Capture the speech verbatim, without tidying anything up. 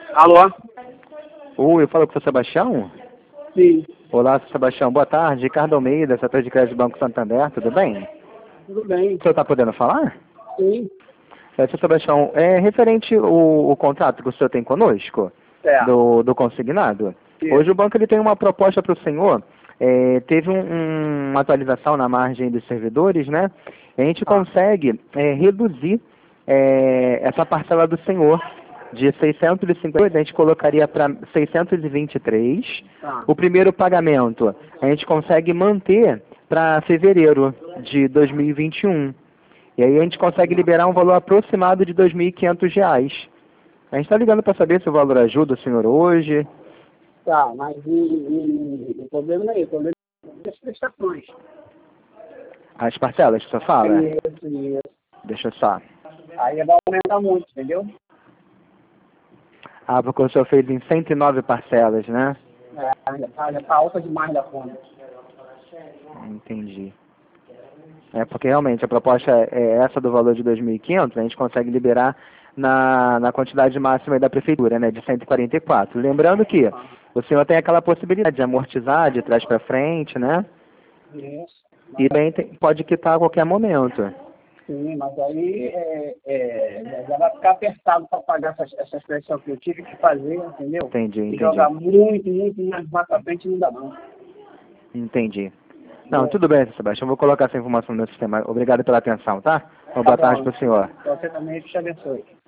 Alô? Oi, eu falo com o seu Sebastião? Sim, Olá, seu Sebastião. Boa tarde. Ricardo Almeida, setor de crédito do Banco Santander. Tudo bem? tudo bem. O senhor está podendo falar? Sim, É, seu Sebastião, é referente o, o contrato que o senhor tem conosco, é. do, do consignado. Isso. Hoje o banco ele tem uma proposta para o senhor. É, teve um- um- uma atualização na margem dos servidores, né? A gente consegue é, reduzir é, essa parcela do senhor de seiscentos e cinquenta, a gente colocaria para seiscentos e vinte e três. Tá. O primeiro pagamento a gente consegue manter para fevereiro de dois mil e vinte e um. E aí a gente consegue liberar um valor aproximado de dois mil e quinhentos reais. A gente está ligando para saber se o valor ajuda o senhor hoje. Tá, mas e, e- o problema não é isso, o problema é as prestações. As parcelas que o senhor fala? Isso, isso. Deixa só. Aí vai aumentar muito, entendeu? Ah, porque o senhor fez em cento e nove parcelas, né? É, já tá, já tá alta demais da conta. Entendi. É porque realmente a proposta é essa do valor de dois mil e quinhentos, a gente consegue liberar na, na quantidade máxima da prefeitura, né, de cento e quarenta e quatro. Lembrando que o senhor tem aquela possibilidade de amortizar de trás para frente, né? Isso. E também tem- pode quitar a qualquer momento. Sim, mas aí é, é, já vai ficar apertado para pagar essa, essa expressão que eu tive que fazer, entendeu? Entendi, E entendi. jogar muito, muito mais para frente não dá não. Entendi. Não, tudo bem, Sebastião. Eu vou colocar essa informação no sistema. Obrigado pela atenção, tá? Uma boa Tá tarde bom. para o senhor. Você também, que te abençoe.